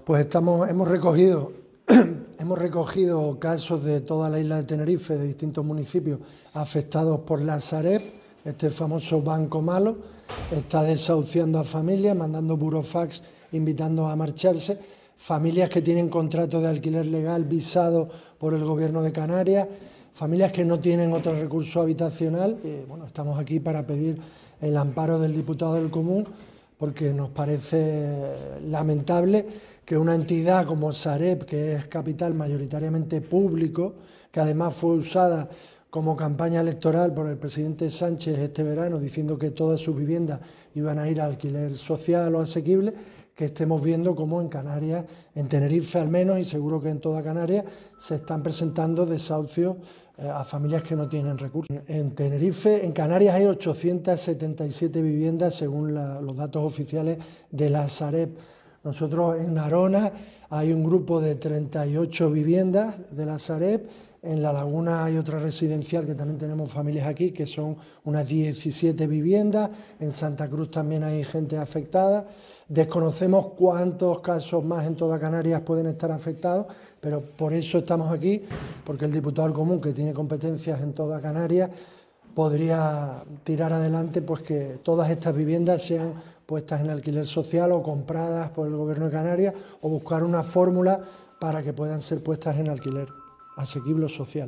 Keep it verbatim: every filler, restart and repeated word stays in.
Pues estamos, hemos recogido, hemos recogido casos de toda la isla de Tenerife, de distintos municipios afectados por la Sareb, este famoso banco malo. Está desahuciando a familias, mandando burofax, invitando a marcharse. Familias que tienen contrato de alquiler legal visado por el Gobierno de Canarias, familias que no tienen otro recurso habitacional. Eh, bueno, estamos aquí para pedir el amparo del diputado del Común, porque nos parece lamentable que una entidad como Sareb, que es capital mayoritariamente público, que además fue usada como campaña electoral por el presidente Sánchez este verano, diciendo que todas sus viviendas iban a ir a alquiler social o asequible, que estemos viendo cómo en Canarias, en Tenerife al menos, y seguro que en toda Canarias, se están presentando desahucios eh, a familias que no tienen recursos. En Tenerife, en Canarias hay ochocientas setenta y siete viviendas según la, los datos oficiales de la Sareb. Nosotros en Arona hay un grupo de treinta y ocho viviendas de la Sareb. En La Laguna hay otra residencial que también tenemos familias aquí, que son unas diecisiete viviendas. En Santa Cruz también hay gente afectada. Desconocemos cuántos casos más en toda Canarias pueden estar afectados, pero por eso estamos aquí, porque el diputado del Común, que tiene competencias en toda Canarias, podría tirar adelante pues que todas estas viviendas sean puestas en alquiler social o compradas por el Gobierno de Canarias, o buscar una fórmula para que puedan ser puestas en alquiler asequible o social.